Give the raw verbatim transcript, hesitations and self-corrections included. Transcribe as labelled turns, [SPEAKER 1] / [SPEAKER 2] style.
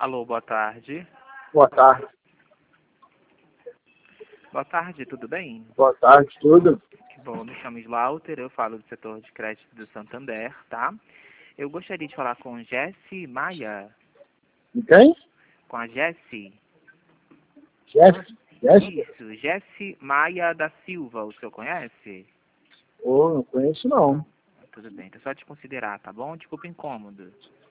[SPEAKER 1] Alô, boa tarde.
[SPEAKER 2] Boa tarde.
[SPEAKER 1] Boa tarde, tudo bem?
[SPEAKER 2] Boa tarde, tudo?
[SPEAKER 1] Que bom, me chamo Slaughter, eu falo do setor de crédito do Santander, tá? Eu gostaria de falar com Jessi Maia.
[SPEAKER 2] E quem?
[SPEAKER 1] Com a Jessi.
[SPEAKER 2] Jeff? Jeff?
[SPEAKER 1] Isso, Jessi Maia da Silva, o senhor conhece?
[SPEAKER 2] Oh, não conheço não.
[SPEAKER 1] Tudo bem, então só te considerar, tá bom? Desculpa o incômodo.